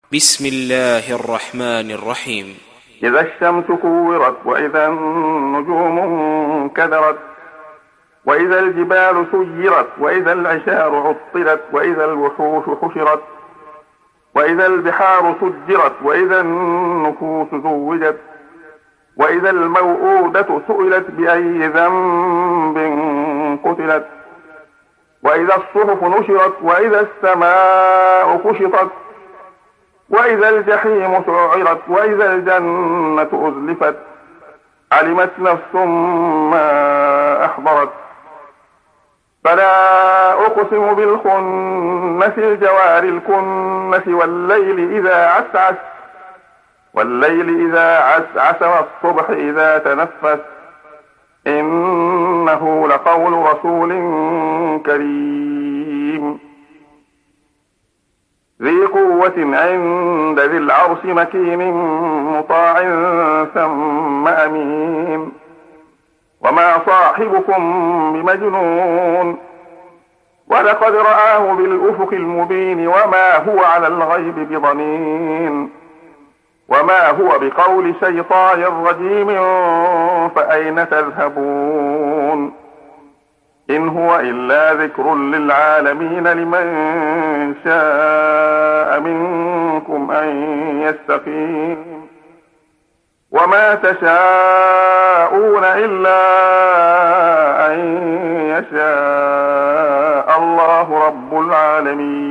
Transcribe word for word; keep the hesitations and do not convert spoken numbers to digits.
بسم الله الرحمن الرحيم. إذا الشمس كورت وإذا النجوم انكدرت وإذا الجبال سيرت وإذا العشار عطلت وإذا الوحوش حشرت وإذا البحار سجرت وإذا النفوس زوجت وإذا الموءودة سئلت بأي ذنب قتلت وإذا الصحف نشرت وإذا السماء كشطت وإذا الجحيم سعرت وإذا الجنة أزلفت علمت نفس ما أحضرت فلا أقسم بالخنس الجوار الكنس والليل إذا عسعس والليل إذا عسعس والصبح إذا تنفس إنه لقول رسول كريم ذي قوة عند ذي العرش مكين مطاع ثم أمين وما صاحبكم بمجنون ولقد رآه بالأفق المبين وما هو على الغيب بضنين وما هو بقول شيطان رجيم فأين تذهبون إن هو إلا ذكر للعالمين لمن شاء منكم أن يستقيم وما تشاءون إلا أن يشاء الله رب العالمين.